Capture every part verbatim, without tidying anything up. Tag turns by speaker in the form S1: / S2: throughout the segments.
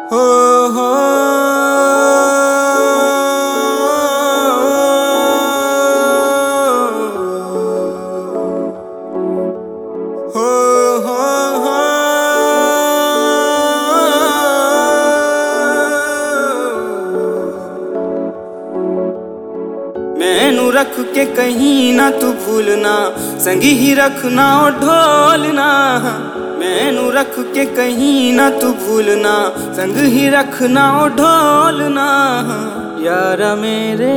S1: हो हो हो हो हो मैनू रख के कहीं ना तू भूलना, संगी ही रखना ओ ढोलना। मैनू रख के कहीं ना तू भूलना, संग ही रखना ओ ढोलना। यारा मेरे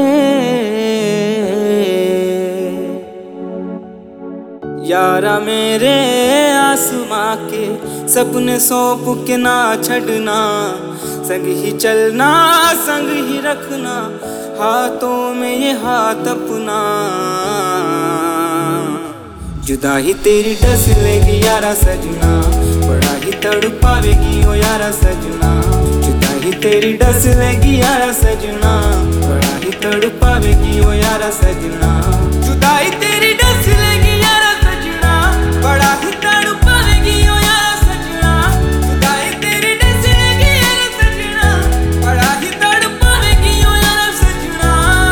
S1: यारा मेरे आसमां के सपने सौंप के ना छड़ना, संग ही चलना संग ही रखना, हाथों में ये हाथ अपना। जुदा ही तेरी डस लेगी यारा सजना, बड़ा ही तड़पावेगी ओ यारा सजना। जुदा ही तेरी डस लेगी यारा सजना, बड़ा ही तड़पावेगी ओ यारा सजना। जुदा ही तेरी डस लेगी यारा सजना, बड़ा ही तड़पावेगी ओ यारा सजना। जुदा ही तेरी डस लेगी यारा सजना, बड़ा ही तड़पावेगी ओ यारा सजना।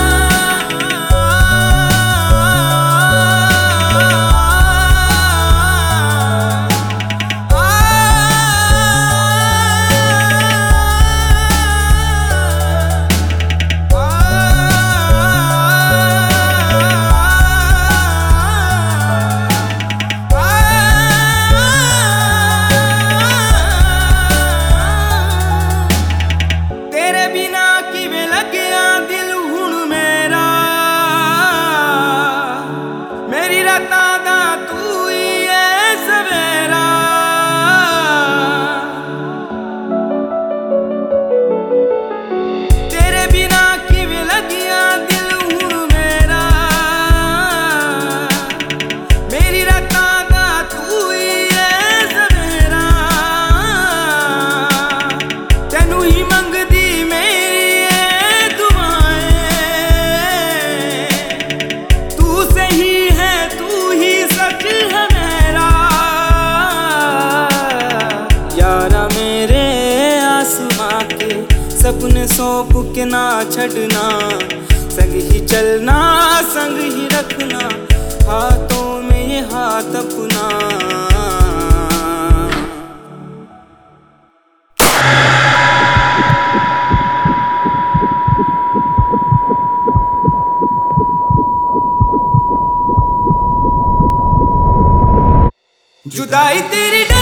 S1: सपने सौंप के ना छड़ना, संग ही चलना संग ही रखना, हाथों में ये हाथ अपना। जुदाई तेरी